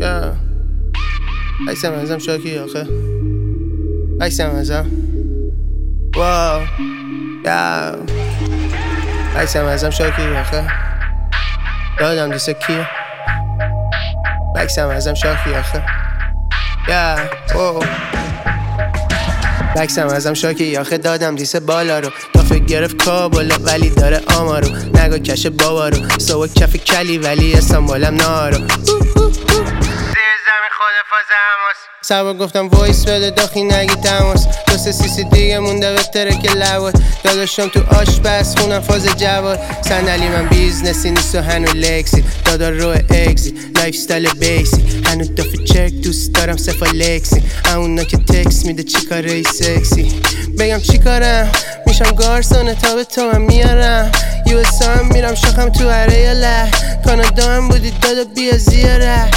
Yeah. عکسم ازم شاکی آخه عکسم ازم واو یا عکسم ازم شاکی آخه دادم دیسه کیه عکسم ازم شاکی آخه یا واو عکسم ازم شاکی آخه دادم دیسه بالا رو تا فکر گرفت کابلا ولی داره آمارو نگاه کش بابا رو سوا کف کلی ولی استانبولم نارو زمین خود فاز هماس سبا گفتم وایس بده داخی نگی تماس دو سه سیسی دیگه مونده بهتره که لواد داداشم تو آشپز خونم فاز جواد صندلی من بیزنسی نیست و هنو لکسی دادا رو اگزی لایف ستایل بیسی هنو دافی چک دوست دارم سفا لکسی اونا که تکس میده چی کاره ای سکسی بگم چی کارم میشم گارسونه تا به تو من میارم یو اس هم میرم شاخم تو هره یا له کانادا هم بودی دادا بیا زیاره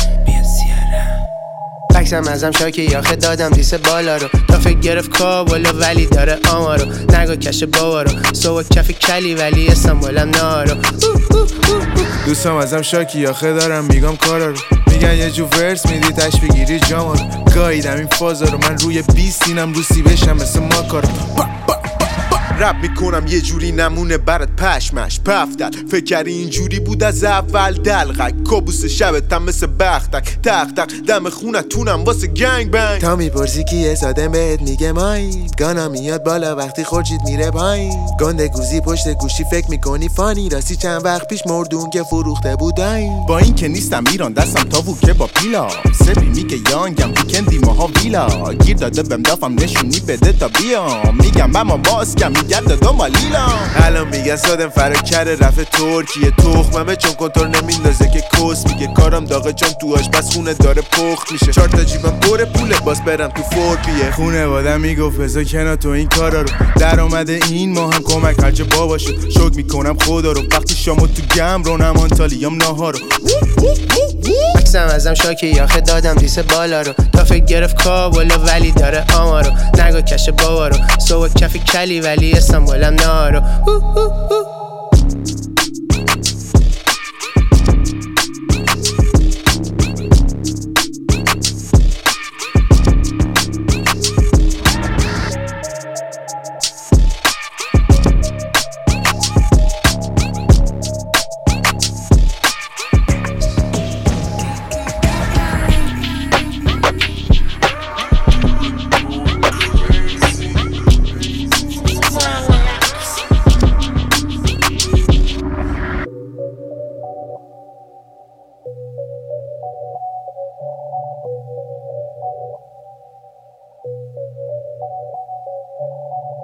عکسم ازم شاکی آخه دادم دیسه بالا رو تا فکر گرفت کابلا ولی داره آمارو نگاه کش بابا رو سوا کف کلی ولی استانبولم نارو دوستم ازم شاکی آخه دارم میگم کارا رو میگن یه جو ورس میدی تش بگیری جاما رو گاییدم این فازا رو من روی 20 اینم روسی بشم مثل ماکارو رپ میکنم یه جوری نمونه برات پشمش پفتر فکر کردی اینجوری بود از اول دلقک کابوس شبتم مثل بختک تق تق دم خونتونم واسه گنگ بنگ تا میپرسی کیه سادم بهت میگه مایی گانا میاد بالا وقتی خورشید میره پایین گنده گوزی پشت گوشی فکر میکنی فانی راستی چند وقت پیش مردون که فروخته بودن با این که نیستم ایران دستم تا ووکه با پیلا سبی میگه یانگم ویکندی ماها ویلا گیر داده بهم دافم نشونی بده تا بیام میگم اما باز کم گرد دنبالیلم الان میگن سادم فرا کره رفت ترکیه تخممه چون کنترل نمیندازه که کس میگه کارم داغه چون تو آشپز خونه داره پخت میشه 4 تا جیبم پر پوله باز برم تو فورپیه خونه بادم میگفت بذار کنار تو این کارا رو در اومده این ما هم کمک خرج بابا شد شوک میکنم خدا رو وقتی شامو تو گم رونم آنتالیام ناهارو عکسم ازم شاکی آخه دادم دیسه بالا رو تا فکر گرفت کابلا ولی داره آمارو نگاه کش بابا رو سوا کف کلی ولی استانبولم نارو